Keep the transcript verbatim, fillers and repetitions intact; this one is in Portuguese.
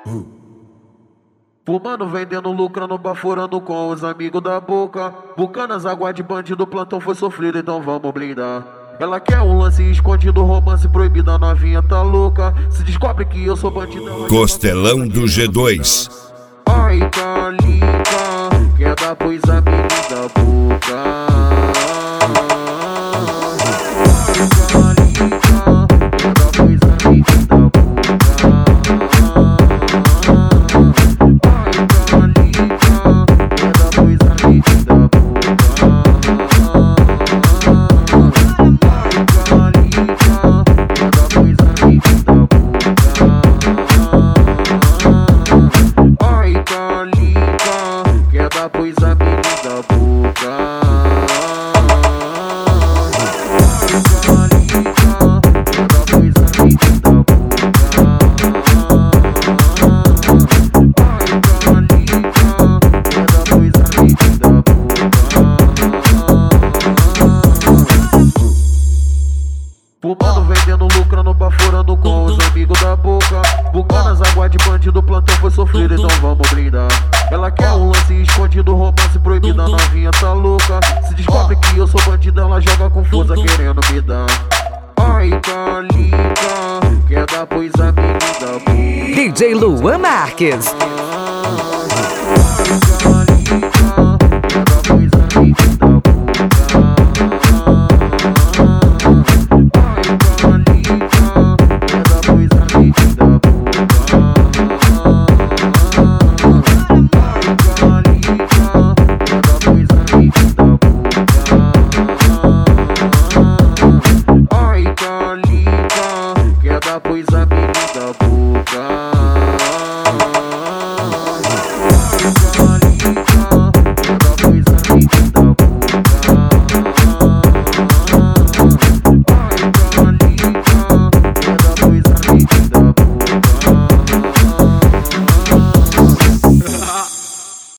Fumando, vendendo, lucrando, baforando com os amigos da boca. Bucanas, água de bandido, plantão foi sofrido, então vamos blindar. Ela quer um lance escondido, romance proibido, a novinha tá louca. Se descobre que eu sou bandido. Costelão do G dois. Ai, Calica, quer dar pois amigos da boca. Ai, Calica, quer dar pois amigos da boca. Pois amigos da boca. Fumando, vendendo, lucrando, baforando com os amigos da boca. Bucanas, água de bandido, plantão foi sofrido, então vamos brindar. Ela quer um lance escondido, romance proibido, a novinha tá louca. Se descobre que eu sou bandido, ela joga confusa querendo me dar. Ai, Calica, quer dar pois amigos da boca. D J Luan Marques.